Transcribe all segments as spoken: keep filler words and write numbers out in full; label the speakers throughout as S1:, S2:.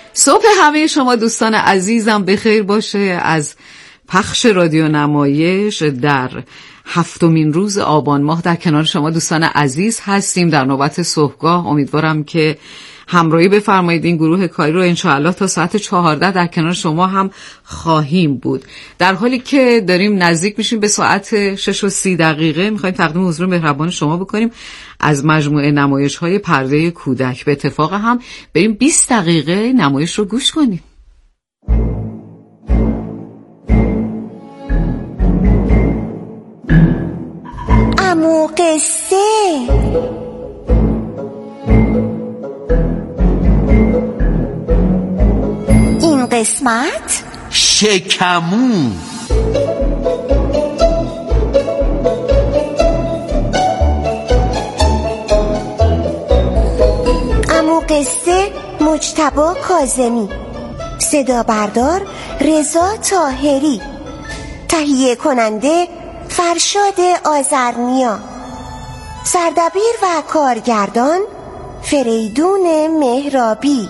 S1: صبح همه شما دوستان عزیزم بخیر باشه. از پخش رادیو نمایش در هفتمین روز آبان ماه در کنار شما دوستان عزیز هستیم در نوبت صبحگاه. امیدوارم که همراهی بفرمایید. این گروه کاری رو انشاءالله تا ساعت چهارده در کنار شما هم خواهیم بود. در حالی که داریم نزدیک میشیم به ساعت شش و سی دقیقه میخوایم تقدیم حضور مهربان شما بکنیم از مجموعه نمایش های پرده کودک. به اتفاق هم بریم بیست دقیقه نمایش رو گوش کنیم.
S2: عمو قصه. این قسمت
S3: شکمو.
S2: عمو قصه مجتبی کاظمی، صدا بردار رضا طاهری، تهیه کننده فرشاد آذرنیا، سردبیر و کارگردان فریدون مهرابی.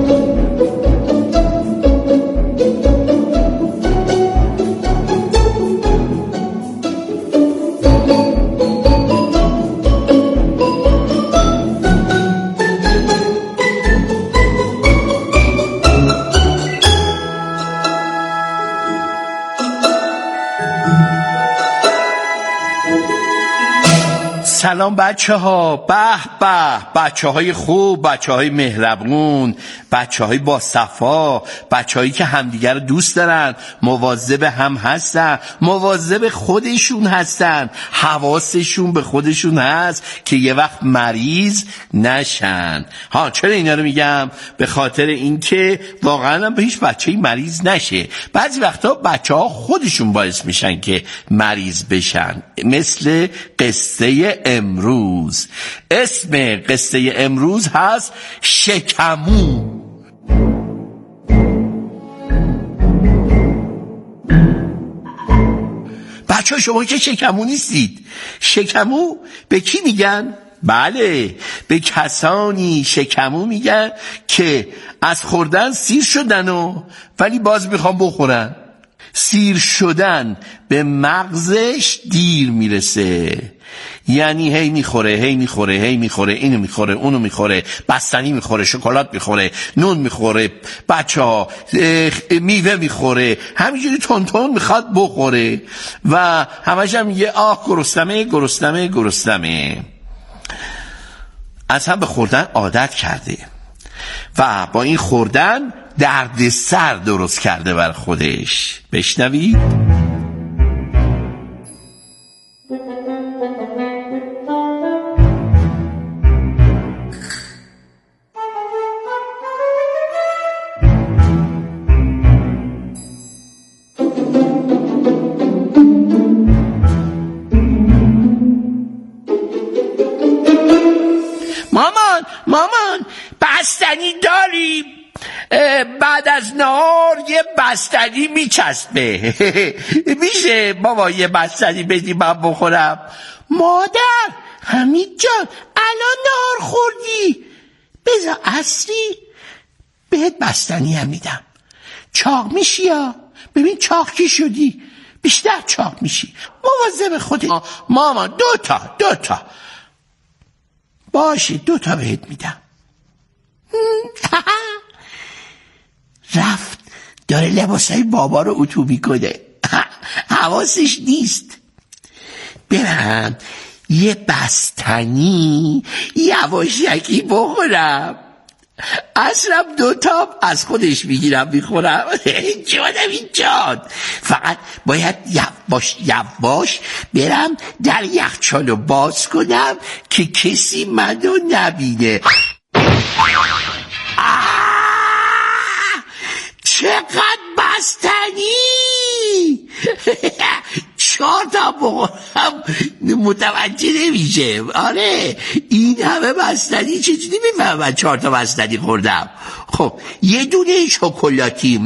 S3: سلام بچه ها، به به، بچه های خوب، بچه های مهربون، بچه های با صفا، بچه هایی که همدیگر رو دوست دارن، مواظب هم هستن، مواظب خودشون هستن، حواسشون به خودشون هست که یه وقت مریض نشن. ها چرا اینا رو میگم؟ به خاطر اینکه واقعا هم به هیچ بچه‌ای مریض نشه. بعضی وقتا بچه ها خودشون باعث میشن که مریض بشن، مثل قصه امروز. اسم قصه امروز هست شکمو. بچه ها شما که شکمو نیستید. شکمو به کی میگن؟ بله، به کسانی شکمو میگن که از خوردن سیر شدن و ولی باز میخوام بخورن. سیر شدن به مغزش دیر میرسه، یعنی هی میخوره هی میخوره هی میخوره اینو میخوره اونو میخوره، بستنی میخوره، شکلات میخوره، نون میخوره، بچه ها میوه میخوره، همینجوری تون تون میخواد بخوره و همش هم میگه آه گرسنمه گرسنمه گرسنمه. اصلا به خوردن عادت کرده و با این خوردن درد سر درست کرده بر خودش. بشنوید. مامان مامان بستنی داریم؟ بعد از نهار یه بستنی میچسبه. میشه بابا یه بستنی بدی من بخورم؟ مادر حمید جان الان نهار خوردی، بذار عصری بهت بستنی هم میدم. چاق میشی یا ببین چاق کی شدی، بیشتر چاق میشی. مواظب خودت. مامان دو تا دو تا باشه، دو تا بهت میدم. رفت داره لباسای بابا رو اتو میکنه، حواسش نیست. برم یه بستنی یواشکی بخورم، اصرم دوتا از خودش میگیرم میخورم. جانم این جان، فقط باید یواش یواش برم در یخچالو باز کنم که کسی منو نبینه. چقدر بستنی! چهار تا بخورم متوجه نمیشه. آره این همه بستنی چجوری میفهمم چهار تا بستنی خوردم؟ خب یه دونه شکلاتی،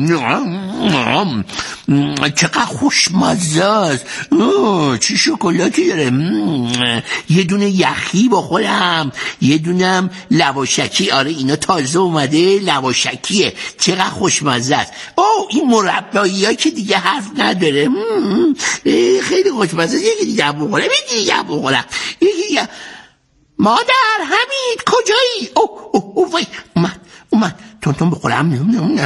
S3: چقدر خوشمزه است. چی شکلاتی داره؟ یه دونه یخی بخورم، یه دونم لواشکی. آره اینا تازه اومده لواشکیه، چقدر خوشمزه است. اوه این مربایی ها که دیگه حرف نداره، خیلی خوشمزه است. یکی دیگه بخورم، یکی دیگه بخورم، یکی دیگه. مادر حمید کجایی؟ اوه اوه اوه وای اومد اومد تون تون بخورم.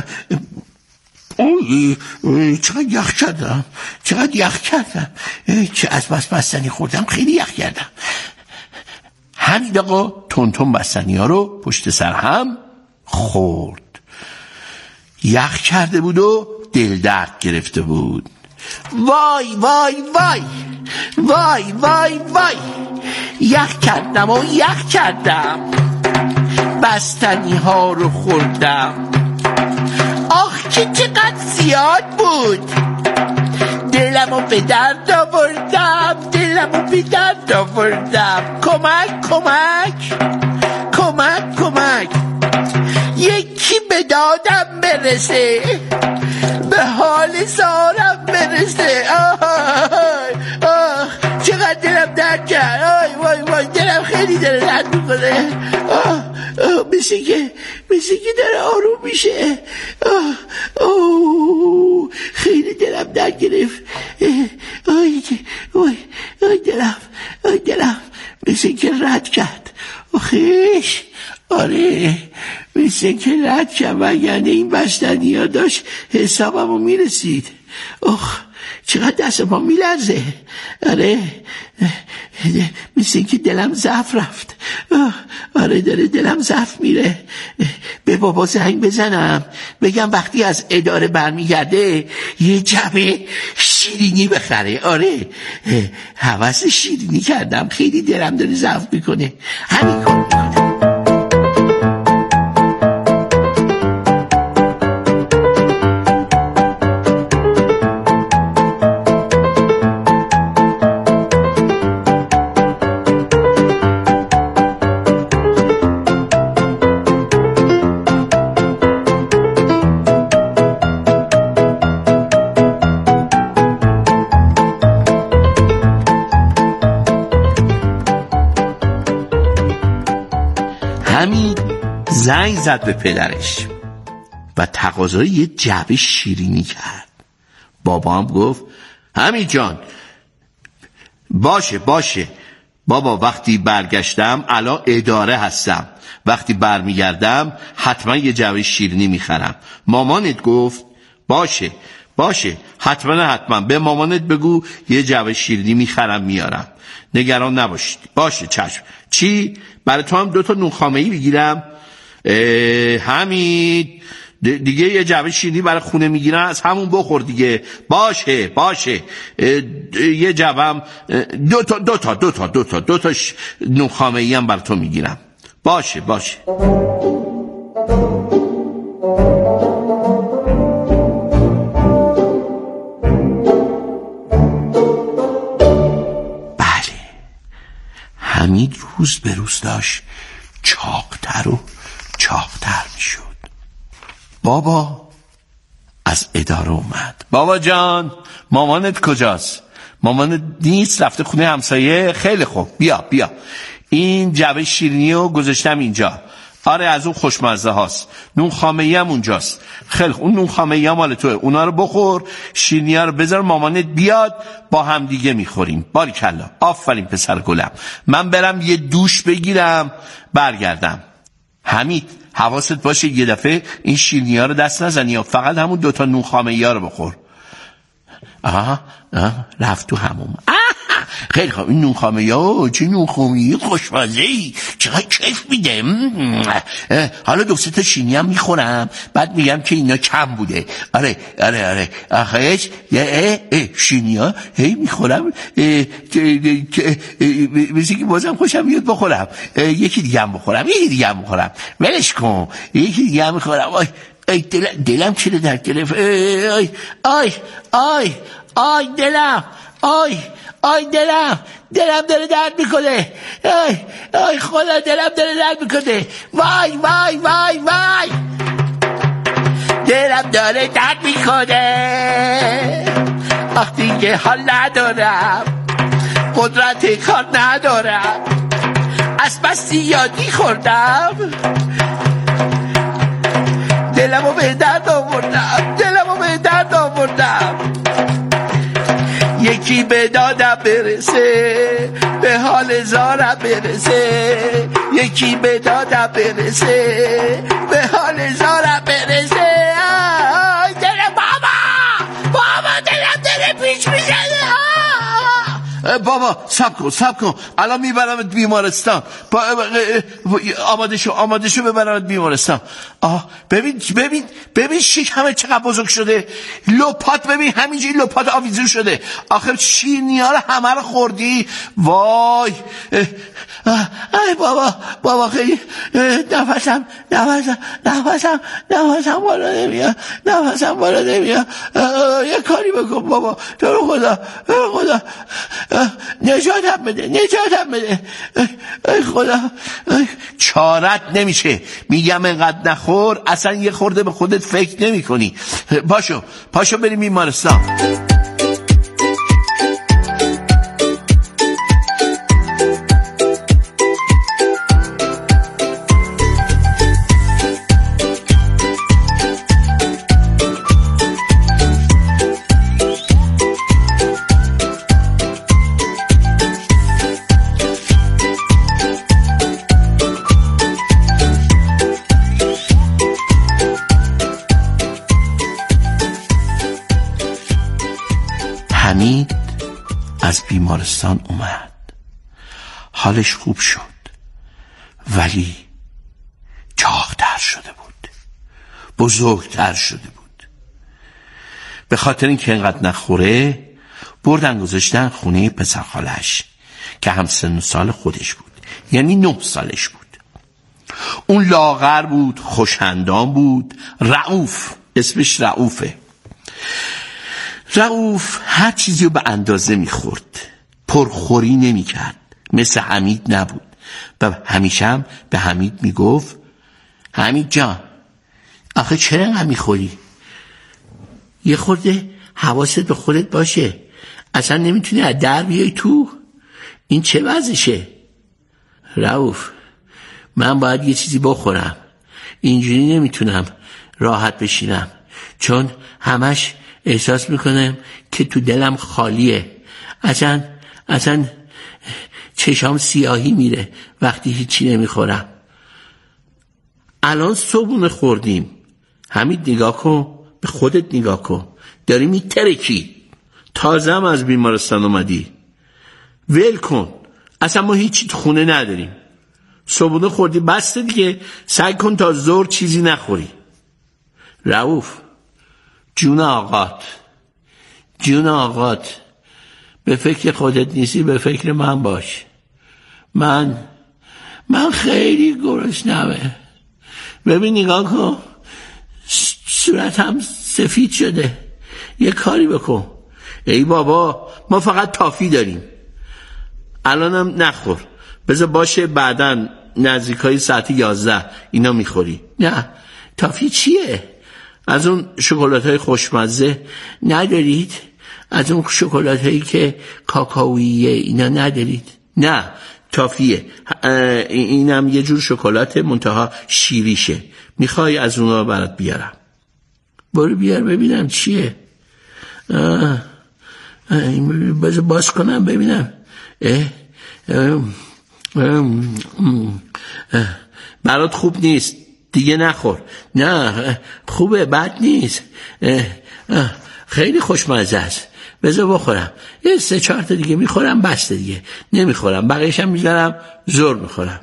S3: اوه چقدر یخ کردم، چقدر یخ کردم، چه از بس بستنی خوردم، خیلی یخ کردم. حمید آقا تون تون بستنی ها رو پشت سر هم خورد. یخ کرده بود و دل درد گرفته بود. وای وای وای وای وای وای یخ کردم و یخ کردم، بستنی ها رو خوردم. آخ که چقدر زیاد بود، دلمو به درد آوردم، دلمو به درد آوردم. کمک کمک کمک کمک، یکی به دادم برسه، به حال زارم برسه. آه آه چقدر دلم درد کرد. آی وای وای دلم خیلی داره درد میکنه. آه آه مثل که مثل که داره آروم میشه. آه آه خیلی دلم درد گرفت. آی وای آی دلم آی دلم مثل که رد کرد. آخیش آره مثل که رد کرد، وگرنه این بستنی ها داشت حسابمو میرسید. آخ چقدر دست پا میلرزه. آره مثل که دلم ضعف رفت. آره داره دلم ضعف میره. به بابا زنگ بزنم بگم وقتی از اداره برمیگرده یه جبه شیرینی بخره. آره هوس شیرینی کردم، خیلی دلم داره ضعف میکنه. همین کار میکنم. حمید زنگ زد به پدرش و تقاضای یه جعبه شیرینی کرد. بابا هم گفت حمید جان باشه باشه بابا، وقتی برگشتم الان اداره هستم، وقتی برمیگردم حتما یه جعبه شیرینی میخرم. مامانت گفت باشه باشه حتما حتما به مامانت بگو یه جعبه شیرینی میخرم میارم، نگران نباشید. باشه چشم. چی؟ برای تو هم دوتا نون خامه‌ای بگیرم؟ حمید دیگه یه جعبه شیرینی برای خونه میگیرن، از همون بخور دیگه. باشه باشه یه جعبه هم دوتا دوتا دوتا دوتا دوتا نون خامه‌ای هم برای تو میگیرم. باشه باشه. حمید روز به روز داشت چاقتر و چاقتر می شد. بابا از اداره اومد. بابا جان مامانت کجاست؟ مامانت نیست، رفته خونه همسایه. خیلی خوب بیا بیا، این جعبه شیرینی رو گذاشتم اینجا. آره از اون خوشمزه هاست. نون خامه‌ای هم اونجاست. خیلی اون نون خامه‌ای هم مال توئه، اونا رو بخور، شیرینی ها رو بذار مامانت بیاد با هم دیگه میخوریم. باریکلا آفرین پسر گلم. من برم یه دوش بگیرم برگردم. حمید حواست باشه یه دفعه این شیرینی ها رو دست نزنی یا فقط همون دوتا نون خامه‌ای ها رو بخور. آها آه رفت تو هموم. خیلی خوب این نون خامه‌ای ها چه نون خامه‌ای خوشمزه‌ای، چقدر کیف میده. حالا دو سه تا شیرینی هم میخورم بعد میگم که اینا کم بوده. آره آره آره آخرش شیرینی ها هی میخورم مثل که بازم خوشم میاد بخورم. یکی دیگه هم بخورم یکی دیگه هم بخورم ولش کن یکی دیگه هم میخورم. آی ای دلم دلم چرا درد گرفت. آی آی آی آی دلم آی آی دلم دلم داره درد میکنه. آی آی خدا دلم داره درد میکنه. وای وای وای وای دلم داره درد میکنه وقتی که حال ندارم قدرت کار ندارم از بس زیادی خوردم دلمو به درد آوردم دلمو به درد آوردم یکی به دادم برسه به حال زارم برسه یکی به دادم برسه به حال زارم برسه آه دلم بابا بابا دلم داره پیش میزنه بابا سب کن سب کن الان میبرمت بیمارستان آماده شو آماده شو ببرمت بیمارستان آه ببین ببین ببین شکمت چقدر بزرگ شده لپات ببین همینجوری لپات آویزون شده آخه شیرینی‌ها رو همه رو خوردی وای ای بابا بابا خیلی نفسم نفسم نفسم نفسم بالا نمیاد نفسم بالا نمیاد یه کاری بکن بابا تو رو خدا خدا نجاتم بده نجاتم بده ای خدا چارت نمیشه میگم اینقدر نخور اصلا یه خورده به خودت فکر نمی کنی پاشو پاشو بریم بیمارستان حمید از بیمارستان اومد حالش خوب شد ولی چاق‌تر شده بود بزرگتر شده بود به خاطر اینکه اینقدر نخوره بردن گذاشتن خونه پسرخالش که هم سن و سال خودش بود یعنی نه سالش بود اون لاغر بود خوش‌اندام بود رؤوف اسمش رؤوفه رؤوف هر چیزی رو به اندازه میخورد پرخوری نمیکرد مثل حمید نبود و همیشه هم به حمید میگفت حمید جان آخه چرا اینقدر میخوری یه خورده حواست به خودت باشه اصلا نمیتونی از در بیای تو این چه وضعشه رؤوف من باید یه چیزی بخورم اینجوری نمیتونم راحت بشینم چون همش احساس میکنم که تو دلم خالیه اصلا اصلا چشام سیاهی میره وقتی هیچی نمیخورم الان صبحونه خوردیم حمید نگاه کن به خودت نگاه کن داری میترکی تازه هم از بیمارستان اومدی ول کن اصلا ما هیچی تو خونه نداریم صبحونه خوردی بسته دیگه سعی کن تا ظهر چیزی نخوری رؤوف جون آقات جون آقات به فکر خودت نیستی به فکر من باش من من خیلی گرسنمه ببین نگاه کن صورتم سفید شده یه کاری بکن ای بابا ما فقط تافی داریم الانم نخور بذار باشه بعدن نزدیکای ساعت یازده اینا میخوری نه تافی چیه از اون شکلات‌های خوشمزه ندارید از اون شکلات‌هایی که کاکائویه اینا ندارید نه تافیه اینم یه جور شکلات منتها شیریشه میخوای از اونا برات بیارم برو بیار ببینم چیه آه. بذار باز کنم ببینم اه. اه. اه. برات خوب نیست دیگه نخور نه خوبه بد نیست اه. اه. خیلی خوشمزه است بذار بخورم یه سه چهار تا دیگه میخورم بسته دیگه نمیخورم بقیه‌شم میذارم زور میخورم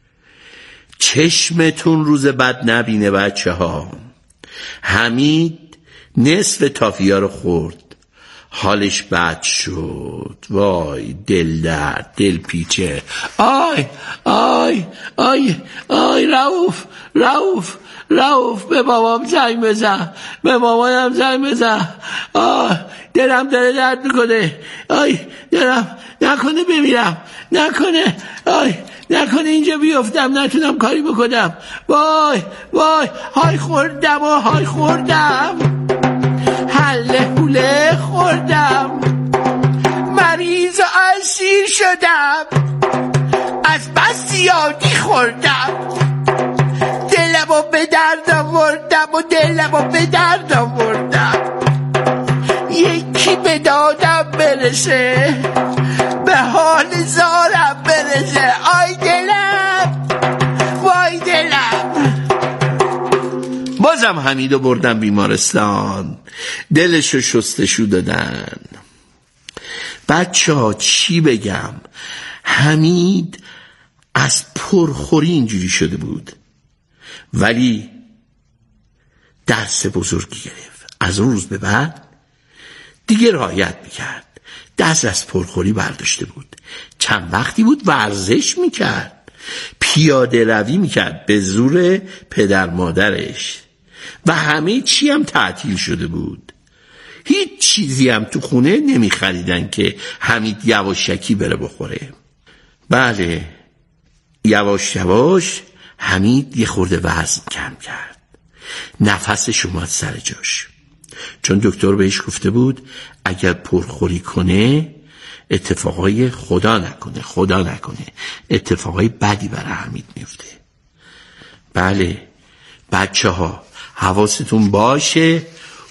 S3: چشمتون روز بد نبینه بچه ها حمید نصف تافیا رو خورد حالش بد شد وای دل درد دل پیچه آی آی آی آی رؤوف رؤوف رؤوف به بابام زنگ بزن به مامانم زنگ بزن آه دلم داره درد میکنه آی دلم نکنه بمیرم نکنه آی نکنه اینجا بیفتم نتونم کاری بکنم. وای وای های خوردم و های خوردم، حله حوله خوردم، مریض و اسیر شدم، از بس زیادی خوردم، دلم و به درد آوردم و دلم و به درد آوردم. یکی به دادم برسه، به حال زارم برسه. آی دلم وای دلم. بازم حمیدو بردم بیمارستان، دلشو شستشو دادن. بچه ها چی بگم، حمید از پرخوری اینجوری شده بود، ولی درس بزرگی گرفت. از اون روز به بعد دیگه رعایت میکرد، دست از پرخوری برداشته بود. چند وقتی بود ورزش میکرد، پیاده روی میکرد به زور پدر مادرش و همه چی هم تعطیل شده بود. هیچ چیزی هم تو خونه نمیخریدن که حمید یواشکی بره بخوره. بله، یواش یواش حمید یه خورده وزن کم کرد، نفسش اومد سر جاش، چون دکتر بهش گفته بود اگر پرخوری کنه اتفاقای خدا نکنه خدا نکنه اتفاقای بدی برای حمید میفته. بله بچه ها حواستون باشه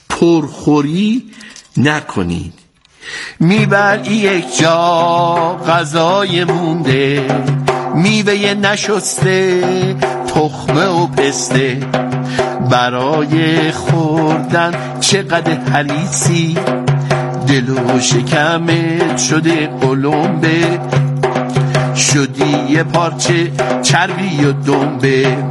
S3: پرخوری نکنید. میبری یک جا غذای مونده، میوه نشسته، تخمه و پسته، برای خوردن چقدر حریصی، دل و شکمت شده قلمبه، شدی یه پارچه چربی و دنبه.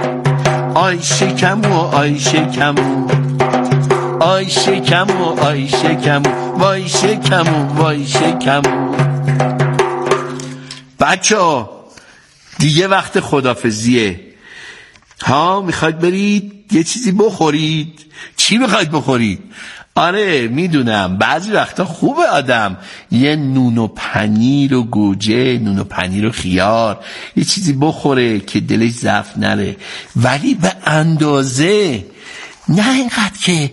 S3: آی شکمو آی شکمو آی شکمو آی شکمو وای شکمو وای شکمو. بچه ها دیگه وقت خدافزیه ها. میخواید برید یه چیزی بخورید؟ چی میخواید بخورید؟ آره میدونم بعضی وقتا خوبه آدم یه نون و پنیر و گوجه، نون و پنیر و خیار، یه چیزی بخوره که دلش ضعف نره، ولی به اندازه، نه اینقدر که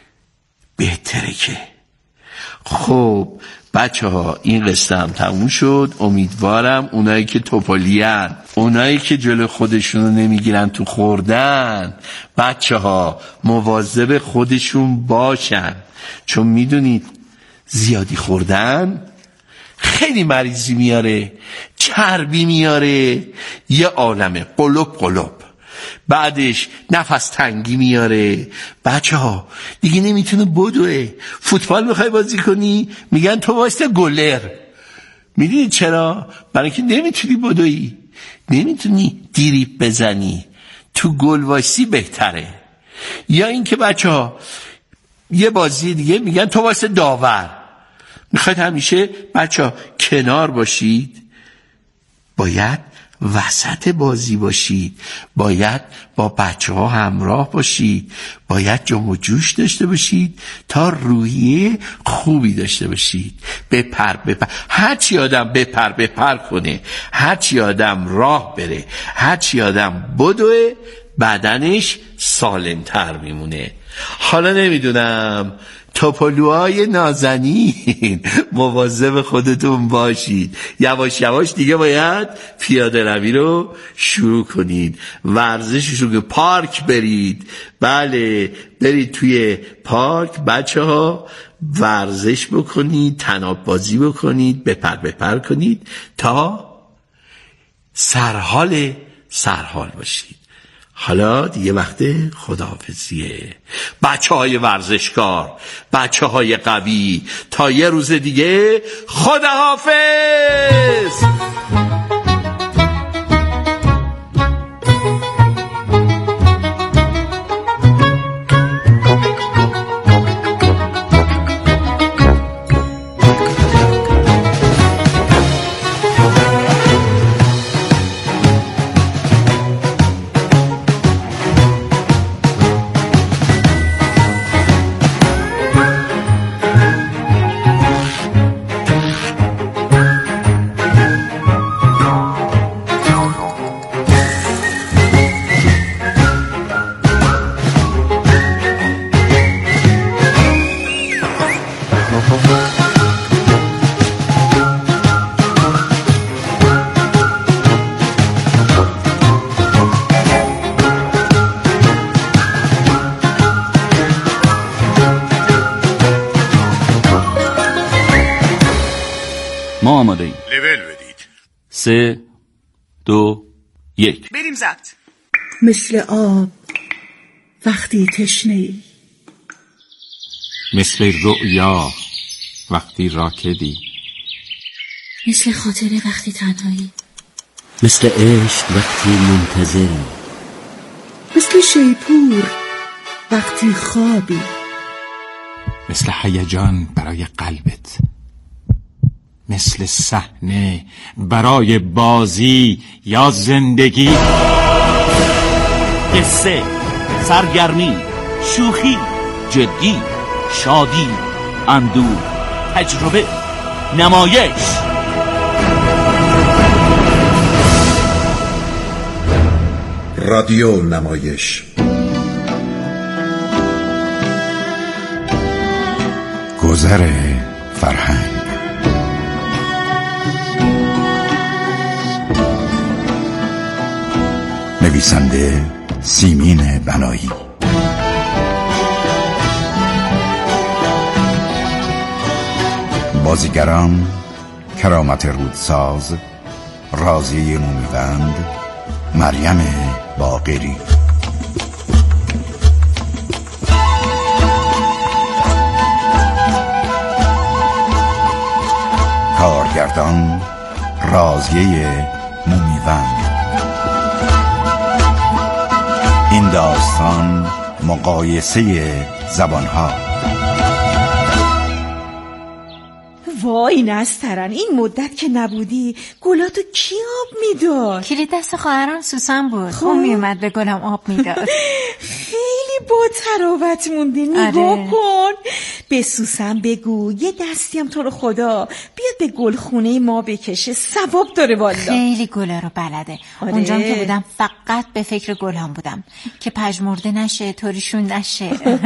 S3: بهتره که. خب بچه ها این قصه هم تموم شد. امیدوارم اونایی که توپلیان، اونایی که جلو خودشونو نمیگیرن تو خوردن، بچه ها مواظب خودشون باشن، چون میدونید زیادی خوردن خیلی مریضی میاره، چربی میاره، یه عالمه قلوب قلوب، بعدش نفس تنگی میاره. بچه ها دیگه نمیتونه بدوه. فوتبال میخوای بازی کنی میگن تو واسه گلر. میدونی چرا؟ برای که نمیتونی بدوی، نمیتونی دیریب بزنی، تو گل وایسی بهتره. یا اینکه بچه ها یه بازی دیگه میگن تو واسه داور. میخواید همیشه بچه ها کنار باشید، باید وسط بازی باشید، باید با بچه ها همراه باشید، باید جم و جوش داشته باشید تا روحیه خوبی داشته باشید. بپر بپر، هرچی آدم بپر بپر کنه، هرچی آدم راه بره، هرچی آدم بدوه، بدنش سالمتر میمونه. حالا نمیدونم توپلوهای نازنین مواظب خودتون باشید. یواش یواش دیگه باید پیاده روی رو شروع کنید، ورزشش رو که پارک برید. بله برید توی پارک بچه ها ورزش بکنید، تناب بازی بکنید، بپر بپر کنید تا سرحال سرحال باشید. حالا دیگه وقت خداحافظیه. بچه های ورزشکار، بچه های قوی، تا یه روز دیگه خداحافظ.
S4: ما آماده ایم.
S5: لول بدید.
S4: سه دو یک
S5: بریم ضبط.
S6: مثل آب وقتی تشنه‌ای،
S7: مثل رؤیا وقتی راکدی،
S6: مثل خاطره وقتی تنهایی،
S8: مثل عشق وقتی منتظری،
S6: مثل شیپور وقتی خوابی،
S7: مثل هیجان برای قلبت، مثل صحنه برای بازی یا زندگی.
S4: قصه، سرگرمی، شوخی، جدی، شادی، اندوه، تجربه، نمایش.
S9: رادیو نمایش.
S10: گذر فرهنگ. نویسنده سیمین بنایی. بازیگران کرامت رودساز، راضیه مومیوند، مریم باقری. کارگردان راضیه مومیوند. این داستان مقایسه زبانها.
S6: وای نسترن، این مدت که نبودی گلاتو کی آب میداد؟
S11: کلید دست خواهرم سوسن بود. اون میومد به گلم آب میداد.
S6: خیلی با تراوت موندی. نگاه آره. کن به سوسن بگو یه دستیم تو رو خدا بیاد به گلخونه ما بکشه، ثواب داره والا.
S11: خیلی گله رو بلده. آره. اونجام که بودم فقط به فکر گلام بودم که پژمرده نشه، طوریشون نشه.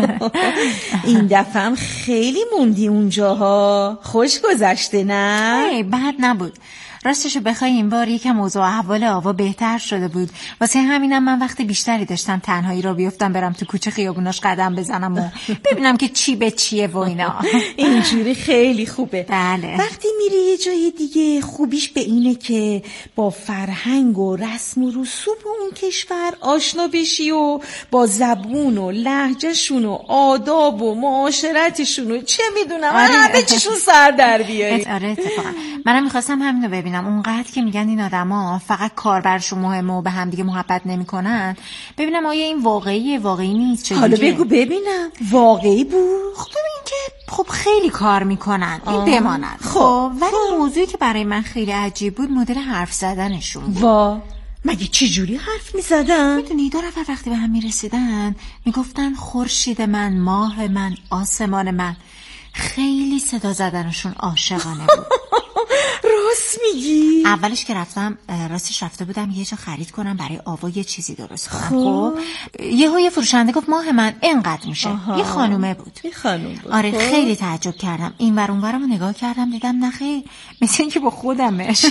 S6: این دفعه هم خیلی موندی اونجاها. خوش گذشته نه؟
S11: نه بد نبود. راستشو بخوای این بار یکم اوضاع احوال آوا بهتر شده بود. واسه همینم من وقت بیشتری داشتم تنهایی را بیفتم برم تو کوچه خیابوناش قدم بزنم و ببینم که چی به چیه و اینا.
S6: اینجوری خیلی خوبه.
S11: بله.
S6: وقتی میری یه جای دیگه خوبیش به اینه که با فرهنگ و رسم و رسوم اون کشور آشنا بشی و با زبون و لهجهشون و آداب و معاشرتشون و چه میدونم آره. همه چیشون سر در بیاری.
S11: آره اتفاقا منم میخواستم همینو ببینم. اونقدر که میگن این آدما فقط کاربرشون مهمه و به هم دیگه محبت نمیکنن، ببینم آیا این واقعیه واقعی نیست. چه
S6: حالا بگو ببینم واقعی بود؟
S11: خب ببین که خب خیلی کار میکنن این بماند. خب ولی خب. موضوعی که برای من خیلی عجیب بود مدل حرف زدنشون بود.
S6: وا مگه چه جوری حرف میزدن؟
S11: میدونی دو نفر وقتی به هم میرسیدن میگفتن خورشید من، ماه من، آسمان من. خیلی صدا زدنشون عاشقانه بود.
S6: راست میگی؟
S11: اولش که رفتم راستش رفته بودم یه جا خرید کنم برای آوا یه چیزی درست کنم. خب یهو یه فروشنده گفت ماه من اینقدر میشه. یه خانومه بود.
S6: یه خانوم بود.
S11: آره خوب. خیلی تعجب کردم. این ور اون ورمو نگاه کردم دیدم نخیر مثل اینکه با خودمه.
S6: چه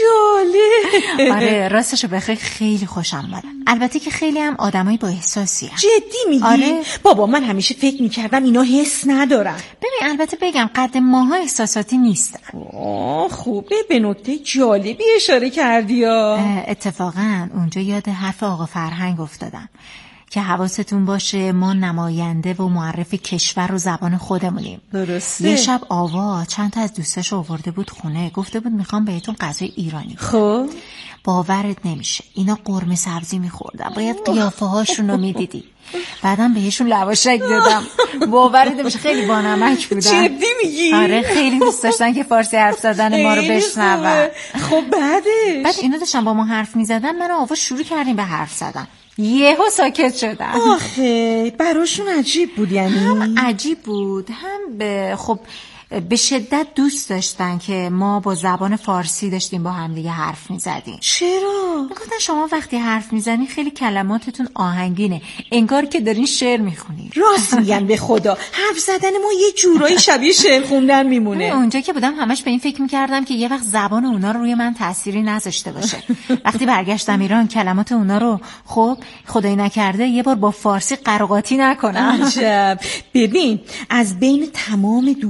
S6: جالب.
S11: آره راستشو بخیر خیلی خوشم اومد. البته که خیلی هم آدمای با احساسی هم.
S6: جدی میگی؟
S11: آره.
S6: بابا من همیشه فکر میکردم اینا حس ندارن.
S11: ببین البته بگم قد ماها احساساتی نیستن.
S6: آه خوبه، به نکته جالبی اشاره کردی.
S11: اتفاقا اونجا یاد حرف آقا فرهنگ افتادم که حواستون باشه ما نماینده و معرف کشور و زبان خودمونیم.
S6: درسته.
S11: یه شب آوا چند تا از دوستاش آورده بود خونه، گفته بود میخوام بهتون غذای ایرانی.
S6: خب
S11: باورت نمیشه اینا قرمه سبزی میخوردن، باید قیافه هاشون رو میدیدی. بعدم بهشون لواشک دادم. باورت نمیشه خیلی بانمک بودن.
S6: جدی میگی؟
S11: آره خیلی دوست داشتن که فارسی حرف زدن ما رو بشنون.
S6: خب بعدش
S11: بعد اینا داشتن با ما حرف میزدن، من و آوا شروع کردیم به حرف زدن. یهو ساکت شدن.
S6: آخه براشون عجیب بود. یعنی
S11: هم عجیب بود هم به خب به شدت دوست داشتن که ما با زبان فارسی داشتیم با هم دیگه حرف میزدیم.
S6: چرا؟
S11: میگفتن شما وقتی حرف میزنی خیلی کلماتتون آهنگینه، انگار که دارین شعر میخونی.
S6: راست میگن به خدا، حرف زدن ما یه جورایی شبیه شعر خوندن میمونه.
S11: اونجا که بودم همش به این فکر میکردم که یه وقت زبان اونا رو روی من تأثیری نذاشته باشه. وقتی برگشتم ایران کلمات اونا رو خب خدای نکرده یه بار با فارسی قراقاتی نکنم.
S6: عجب. ببین از بین تمام دوستان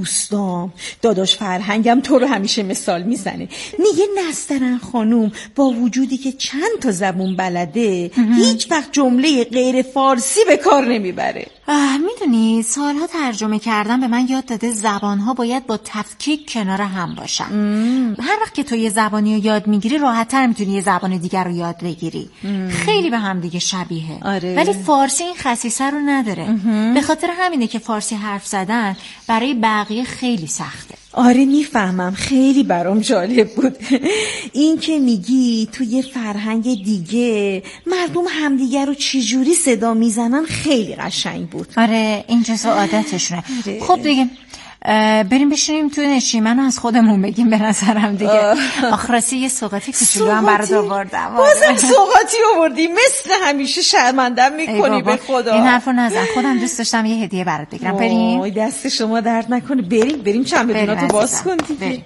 S6: سلام. داداش فرهنگم تو رو همیشه مثال میزنه، میگه نسترن خانوم با وجودی که چند تا زبون بلده هیچ وقت جمله غیر فارسی به کار نمیبره.
S11: میدونی سالها ترجمه کردن به من یاد داده زبانها باید با تفکیک کنار هم باشن. ام. هر وقت که تو یه زبانی رو یاد میگیری راحت‌تر میتونی یه زبان دیگر رو یاد بگیری. ام. خیلی به هم دیگه شبیه.
S6: آره.
S11: ولی فارسی این خصیصه رو نداره. ام. به خاطر همینه که فارسی حرف زدن برای بقیه خیلی سخته.
S6: آره میفهمم، خیلی برام جالب بود. این که میگی تو یه فرهنگ دیگه مردم همدیگه رو چجوری صدا میزنن خیلی قشنگ بود.
S11: آره این جزو عادتشونه. آره. خب دیگه بریم بشینیم تو نشیمن از خودمون بگیم به نظرم دیگه. آخرسی یه سوغاتی کوچولو هم برات آوردم.
S6: بازم سوغاتی آوردی؟ مثل همیشه شرمندم میکنی به خدا.
S11: این حرفو نزن، خودم دوست داشتم یه هدیه برات بگیرم. بریم.
S6: وای دست شما درد نکنه. بریم بریم چمدوناتو باز کن دیگه. بریم.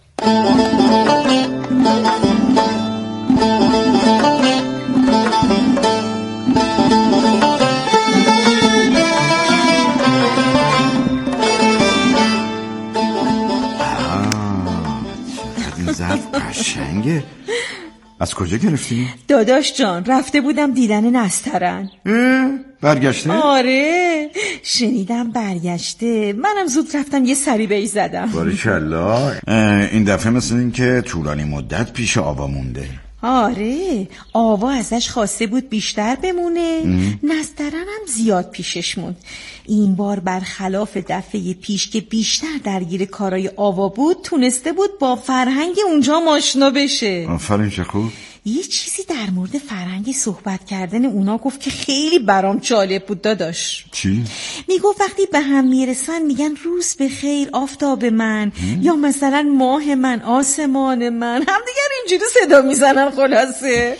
S10: ظرف قشنگه. از کجا گرفتی؟
S6: داداش جان رفته بودم دیدن نسترن.
S10: برگشته؟
S6: آره شنیدم برگشته، منم زود رفتم یه سری بهش زدم.
S10: باریکلا. این دفعه مثل این که طولانی مدت پیش آوا مونده.
S6: آره آوا ازش خواسته بود بیشتر بمونه، نسترن هم زیاد پیشش موند. این بار برخلاف دفعه پیش که بیشتر درگیر کارای آوا بود تونسته بود با فرهنگ اونجا آشنا بشه.
S10: آفرین چه خوب.
S6: یه چیزی در مورد فرهنگ صحبت کردن اونا گفت که خیلی برام جالب بود داداش.
S10: چی؟
S6: میگفت وقتی به هم میرسن میگن روز بخیر آفتاب من هم؟ یا مثلا ماه من آسمان من، هم دیگر اینجوری صدا میزنن. خلاصه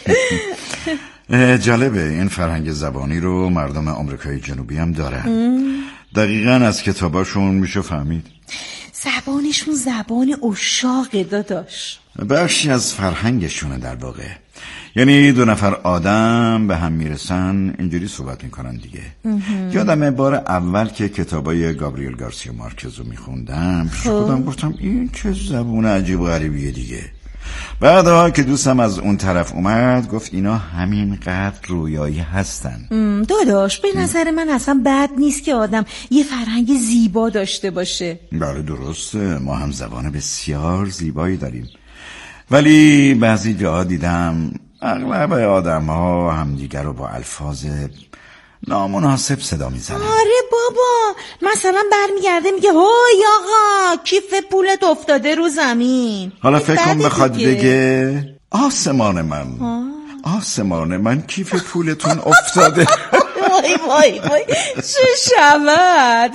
S10: جالبه این فرهنگ زبانی رو مردم آمریکای جنوبی هم دارن. دقیقاً از کتاباشون میشه فهمید.
S6: زبانشون زبان عشاق داداش،
S10: بخشی از فرهنگشونه در واقع. یعنی دو نفر آدم به هم میرسن اینجوری صحبت میکنن دیگه. یادمه بار اول که کتابای گابریل گارسیا مارکز رو میخوندم پیش خودم گفتم این چه زبون عجیب و غریبیه دیگه. بعدها که دوستم از اون طرف اومد گفت اینا همینقدر رویایی هستن.
S6: داداش به نظر من اصلا بد نیست که آدم یه فرهنگ زیبا داشته باشه.
S10: بله درسته، ما هم زبان بسیار زیبایی داریم، ولی بعضی جاها دیدم اغلب آدم ها همدیگر رو با الفاظ نامناسب صدا میزنن.
S6: آره بابا، مثلا برمیگرده میگه هوی آقا کیف پولت افتاده رو زمین.
S10: حالا فکر کنم بخواد بگه آسمان من آه. آسمان من کیف پولتون افتاده.
S6: وای وای وای چه شود.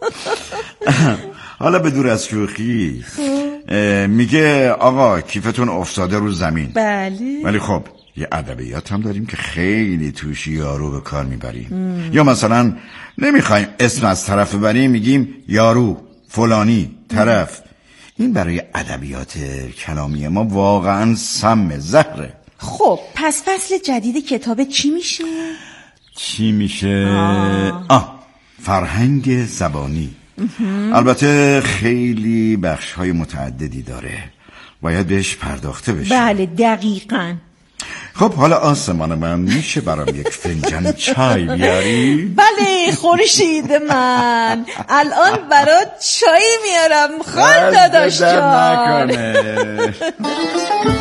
S10: حالا به دور از شوخی میگه آقا کیفتون افتاده رو زمین.
S6: بله.
S10: ولی خب یه ادبیات هم داریم که خیلی توش یارو به کار میبریم. یا مثلا نمیخوایم اسم از طرف ببریم میگیم یارو فلانی طرف. این برای ادبیات کلامی ما واقعا سم زهره.
S6: خب پس فصل جدید کتاب چی میشه؟
S10: چی میشه؟ آه, آه. فرهنگ زبانی. البته خیلی بخش‌های متعددی داره، باید بهش پرداخته بشه.
S6: بله دقیقاً.
S10: خب حالا آسمان من میشه برام یک فنجان چای بیاری؟
S6: بله خورشید من الان برات چای میارم خان داداش جان.